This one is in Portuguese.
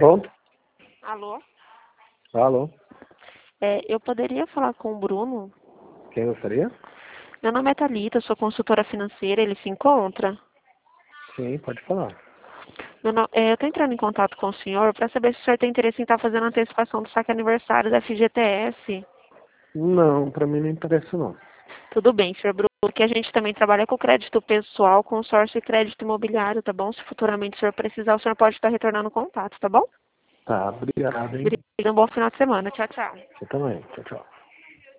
Pronto? Alô? Alô? Eu poderia falar com o Bruno? Quem gostaria? Meu nome é Thalita, eu sou consultora financeira, ele se encontra? Sim, pode falar. Eu estou entrando em contato com o senhor para saber se o senhor tem interesse em estar fazendo a antecipação do saque aniversário da FGTS. Não, pra mim não interessa não. Tudo bem, senhor Bruno, que a gente também trabalha com crédito pessoal, consórcio e crédito imobiliário, tá bom? Se futuramente o senhor precisar, o senhor pode estar retornando o contato, tá bom? Tá, obrigado, hein? Obrigada, um bom final de semana. Tchau, tchau. Você também. Tchau, tchau.